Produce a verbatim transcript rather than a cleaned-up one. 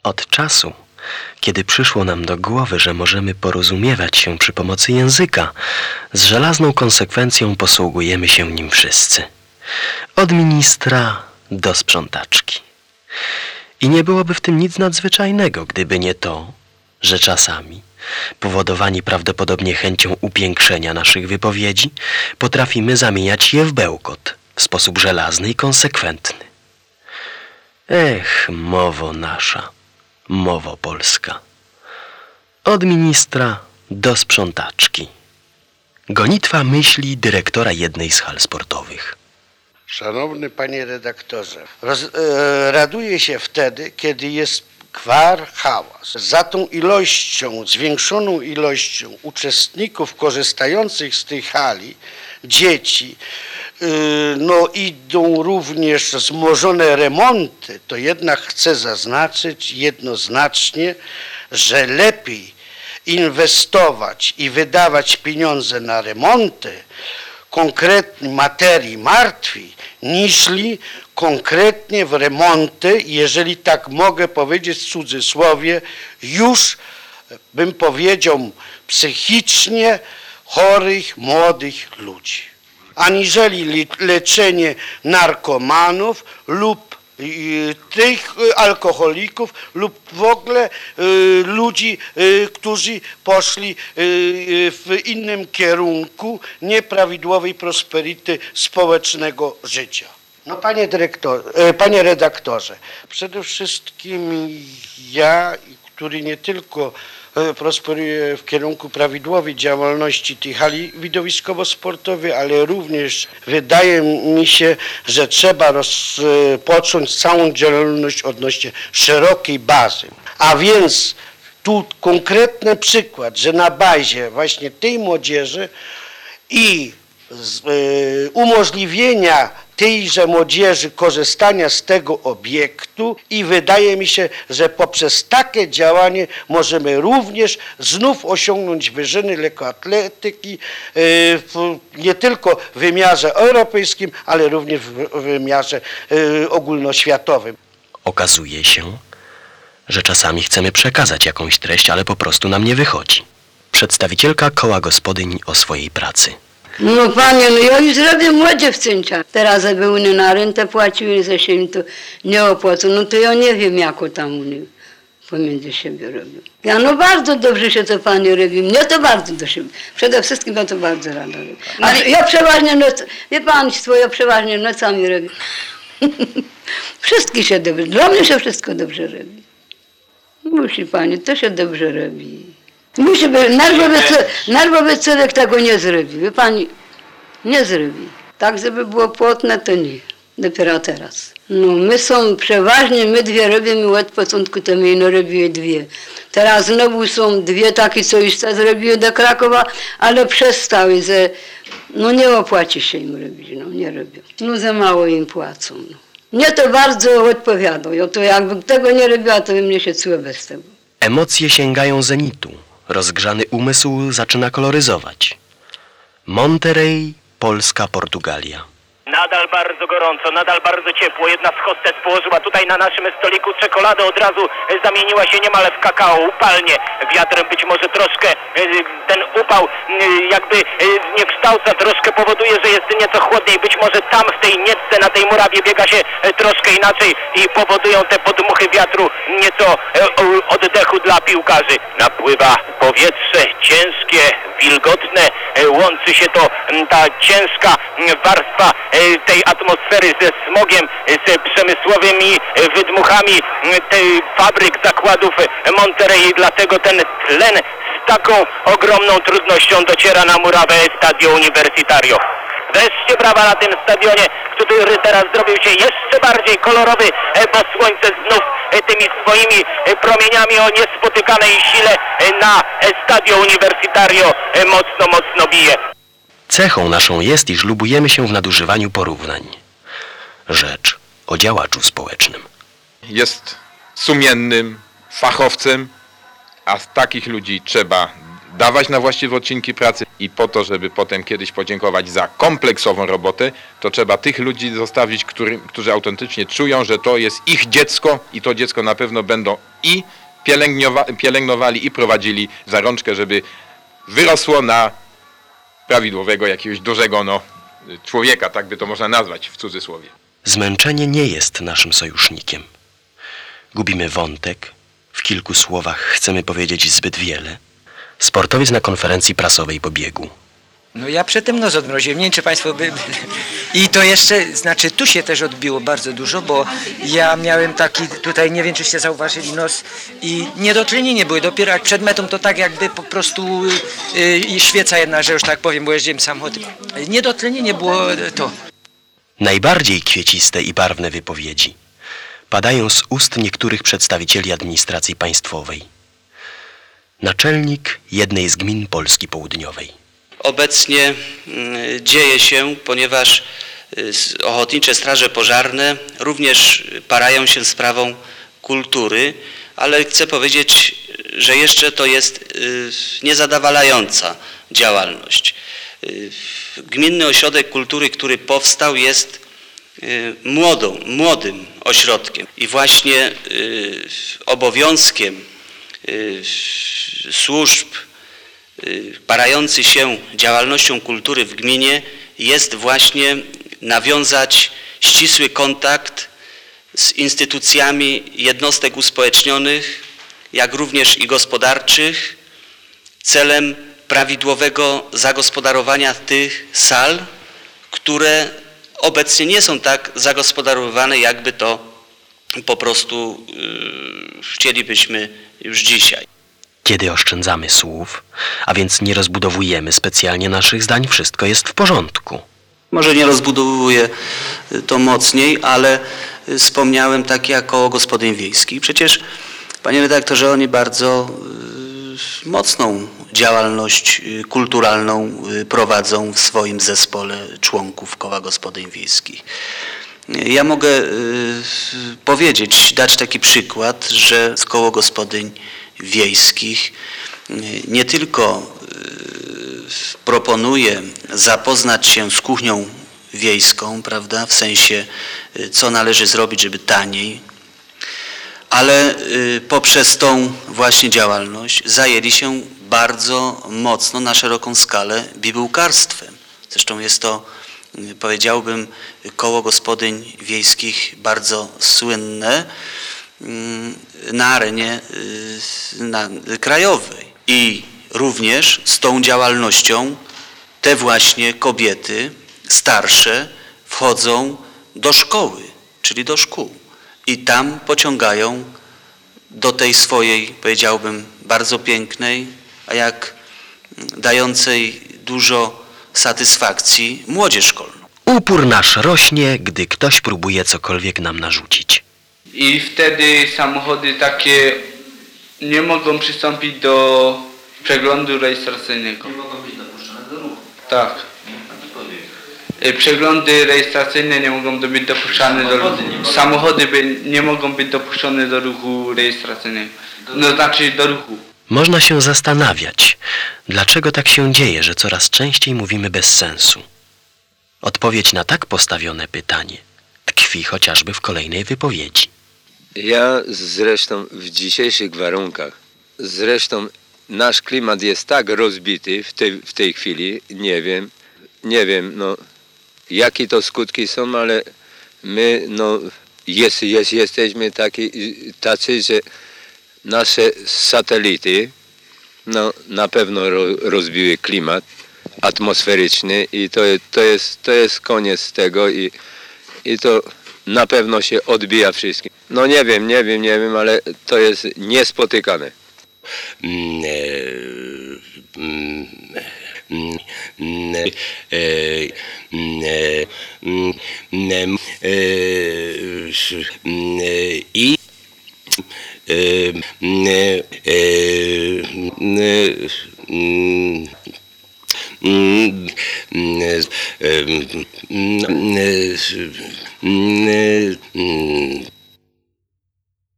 Od czasu, kiedy przyszło nam do głowy, że możemy porozumiewać się przy pomocy języka, z żelazną konsekwencją posługujemy się nim wszyscy. Od ministra do sprzątaczki. I nie byłoby w tym nic nadzwyczajnego, gdyby nie to, że czasami, powodowani prawdopodobnie chęcią upiększenia naszych wypowiedzi, potrafimy zamieniać je w bełkot w sposób żelazny i konsekwentny. Ech, mowo nasza, mowo polska. Od ministra do sprzątaczki. Gonitwa myśli dyrektora jednej z hal sportowych. Szanowny panie redaktorze, roz, e, raduję się wtedy, kiedy jest gwar, hałas. Za tą ilością, zwiększoną ilością uczestników korzystających z tej hali, dzieci, yy, no idą również wzmożone remonty, to jednak chcę zaznaczyć jednoznacznie, że lepiej inwestować i wydawać pieniądze na remonty konkretnej materii martwi, niżli konkretnie w remonty, jeżeli tak mogę powiedzieć w cudzysłowie, już bym powiedział psychicznie chorych, młodych ludzi. Aniżeli leczenie narkomanów lub y, tych alkoholików lub w ogóle y, ludzi, y, którzy poszli y, w innym kierunku nieprawidłowej prosperity społecznego życia. No panie dyrektor, panie redaktorze, przede wszystkim ja, który nie tylko prosperuje w kierunku prawidłowej działalności tej hali widowiskowo-sportowej, ale również wydaje mi się, że trzeba rozpocząć całą działalność odnośnie szerokiej bazy. A więc tu konkretny przykład, że na bazie właśnie tej młodzieży i z, y, umożliwienia tejże młodzieży korzystania z tego obiektu i wydaje mi się, że poprzez takie działanie możemy również znów osiągnąć wyżyny lekkoatletyki w, nie tylko w wymiarze europejskim, ale również w wymiarze ogólnoświatowym. Okazuje się, że czasami chcemy przekazać jakąś treść, ale po prostu nam nie wychodzi. Przedstawicielka koła gospodyń o swojej pracy. No panie, no ja już robię młodzie w Cyncia. Teraz jakby oni na rentę płaciły, że się im to nie opłaca, no to ja nie wiem, jako tam oni pomiędzy siebie robią. Ja no bardzo dobrze się to panie robi, mnie to bardzo do siebie. Przede wszystkim ja to bardzo rada robię. Ale ja przeważnie noc, wie państwo, ja przeważnie nocami robię. Wszystkie się dobrze, dla mnie się wszystko dobrze robi. Musi pani, to się dobrze robi. Musi być, nerwowy, nerwowy człowiek tego nie zrobi, wie pani, nie zrobi. Tak, żeby było płotne, to nie, dopiero teraz. No my są przeważnie, my dwie robimy, od początku to my no robiły dwie. Teraz znowu są dwie takie, co już zrobiły do Krakowa, ale przestały, że no nie opłaci się im robić, no nie robią. No za mało im płacą. No. Mnie to bardzo odpowiada, ja to jakbym tego nie robiła, to by mnie się czuło bez tego. Emocje sięgają zenitu. Rozgrzany umysł zaczyna koloryzować. Monterey, Polska, Portugalia. Nadal bardzo gorąco, nadal bardzo ciepło. Jedna z hostes położyła tutaj na naszym stoliku czekoladę, od razu zamieniła się niemal w kakao, upalnie. Wiatr być może troszkę, ten upał jakby zniekształca, troszkę powoduje, że jest nieco chłodniej. Być może tam w tej niecce, na tej murawie biega się troszkę inaczej i powodują te podmuchy wiatru nieco oddechu dla piłkarzy. Napływa powietrze ciężkie, wilgotne, łączy się to ta ciężka warstwa tej atmosfery ze smogiem, z przemysłowymi wydmuchami tej fabryk, zakładów Monterey, dlatego ten tlen z taką ogromną trudnością dociera na murawę Stadio Universitario. Wreszcie brawa na tym stadionie, który teraz zrobił się jeszcze bardziej kolorowy, bo słońce znów tymi swoimi promieniami o niespotykanej sile na Stadio Universitario mocno, mocno bije. Cechą naszą jest, iż lubujemy się w nadużywaniu porównań. Rzecz o działaczu społecznym. Jest sumiennym fachowcem, a takich ludzi trzeba dawać na właściwe odcinki pracy i po to, żeby potem kiedyś podziękować za kompleksową robotę, to trzeba tych ludzi zostawić, który, którzy autentycznie czują, że to jest ich dziecko i to dziecko na pewno będą i pielęgnowa- pielęgnowali i prowadzili za rączkę, żeby wyrosło na prawidłowego jakiegoś dużego no, człowieka, tak by to można nazwać w cudzysłowie. Zmęczenie nie jest naszym sojusznikiem. Gubimy wątek, w kilku słowach chcemy powiedzieć zbyt wiele. Sportowiec na konferencji prasowej pobiegł. No ja przedtem nos odmroziłem, nie wiem czy Państwo by... I to jeszcze, znaczy tu się też odbiło bardzo dużo, bo ja miałem taki, tutaj nie wiem czyście zauważyli, nos i niedotlenienie były, dopiero jak przed metą to tak jakby po prostu yy, świeca jedna, że już tak powiem, bo jeździłem samochodem. Niedotlenienie było to. Najbardziej kwieciste i barwne wypowiedzi padają z ust niektórych przedstawicieli administracji państwowej. Naczelnik jednej z gmin Polski Południowej. Obecnie dzieje się, ponieważ ochotnicze straże pożarne również parają się sprawą kultury, ale chcę powiedzieć, że jeszcze to jest niezadowalająca działalność. Gminny Ośrodek Kultury, który powstał, jest młodą, młodym ośrodkiem i właśnie obowiązkiem służb parających się działalnością kultury w gminie jest właśnie nawiązać ścisły kontakt z instytucjami jednostek uspołecznionych, jak również i gospodarczych, celem prawidłowego zagospodarowania tych sal, które obecnie nie są tak zagospodarowane, jakby to po prostu yy, chcielibyśmy już dzisiaj. Kiedy oszczędzamy słów, a więc nie rozbudowujemy specjalnie naszych zdań, wszystko jest w porządku. Może nie rozbudowuję to mocniej, ale wspomniałem takie jak koło gospodyń wiejskich. Przecież, panie redaktorze, oni bardzo y, mocną działalność y, kulturalną y, prowadzą w swoim zespole członków koła gospodyń wiejskich. Ja mogę y, powiedzieć, dać taki przykład, że z koło gospodyń wiejskich y, nie tylko proponuje zapoznać się z kuchnią wiejską, prawda, w sensie co należy zrobić, żeby taniej, ale poprzez tą właśnie działalność zajęli się bardzo mocno na szeroką skalę bibułkarstwem. Zresztą jest to, powiedziałbym, koło gospodyń wiejskich bardzo słynne na arenie na, krajowej. I również z tą działalnością te właśnie kobiety starsze wchodzą do szkoły, czyli do szkół i tam pociągają do tej swojej, powiedziałbym, bardzo pięknej, a jak dającej dużo satysfakcji młodzież szkolną. Upór nasz rośnie, gdy ktoś próbuje cokolwiek nam narzucić. I wtedy samochody takie nie mogą przystąpić do przeglądu rejestracyjnego. Nie mogą być dopuszczone do ruchu. Tak. Przeglądy rejestracyjne nie mogą być dopuszczane do ruchu. Samochody by nie mogą być dopuszczone do ruchu rejestracyjnego. No znaczy do ruchu. Można się zastanawiać, dlaczego tak się dzieje, że coraz częściej mówimy bez sensu. Odpowiedź na tak postawione pytanie tkwi chociażby w kolejnej wypowiedzi. Ja zresztą w dzisiejszych warunkach, zresztą nasz klimat jest tak rozbity w tej, w tej chwili, nie wiem, nie wiem, no, jakie to skutki są, ale my, no, jest, jest, jesteśmy taki, tacy, że nasze satelity, no, na pewno ro, rozbiły klimat atmosferyczny i to, to, jest, to jest koniec tego i, i to na pewno się odbija wszystkim. No nie wiem, nie wiem, nie wiem, ale to jest niespotykane. Mm, e, mm, mm, e, mm, e, mm, e, mm, e, i e, mm, e, mm, e, mm, Mm, mm, mm, mm, mm,